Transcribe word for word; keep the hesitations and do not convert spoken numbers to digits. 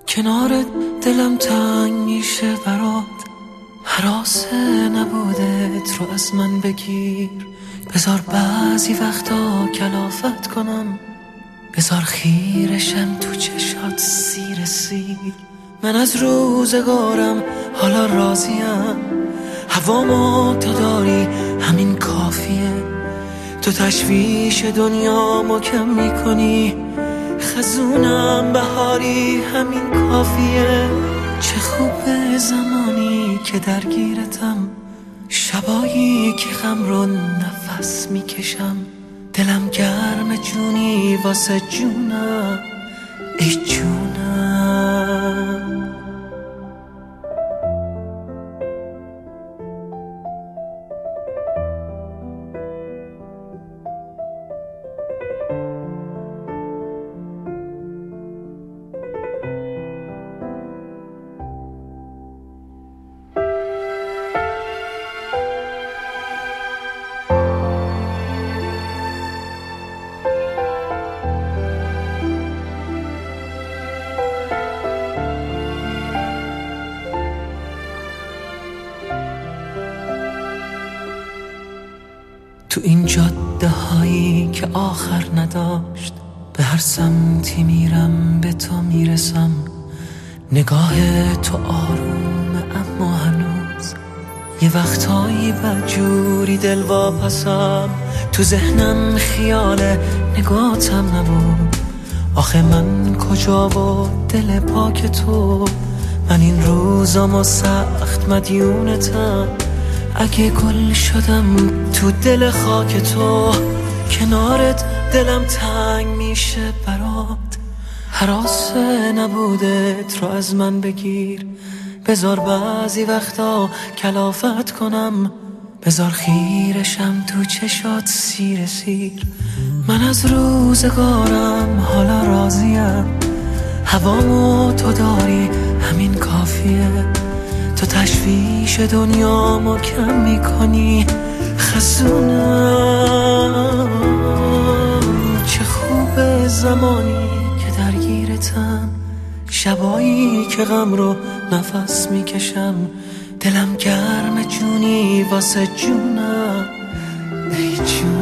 کنارت دلم تنگ میشه برات، هراسه نبودت رو از من بگیر. بذار بعضی وقتا کلافت کنم، بذار خیرشم تو چشات سیر سیر. من از روزگارم حالا راضیم، هوامو تو داری همین کافیه. تو تشویش دنیامو کم میکنی، خزونم بهاری همین کافیه. چه خوبه زمانی که درگیرتم، شبایی که غم رو نفس میکشم. دلم گرم جونی واسه جونم، ای جونم. تو این جاده هایی که آخر نداشت، به هر سمتی میرم به تو میرسم. نگاه تو آرومه اما هنوز یه وقتایی بدجوری دل واپسم. تو ذهنم خیال نگاتم نبود، آخه من کجا و دل پاک تو. من این روزامو سخت مدیونتم، اگه گل شدم تو دل خاک تو. کنارت دلم تنگ میشه برات، هراسه نبودت رو از من بگیر. بذار بعضی وقتا کلافت کنم، بذار خیرشم تو چشات سیر سیر. من از روزگارم حالا راضیم، هوامو تو داری همین کافیه. تو تشویش دنیامو کم میکنی، خزونم. چه خوبه زمانی که درگیرتم، شبایی که غم رو نفس میکشم. دلم گرم جونی واسه جونم، ای جون.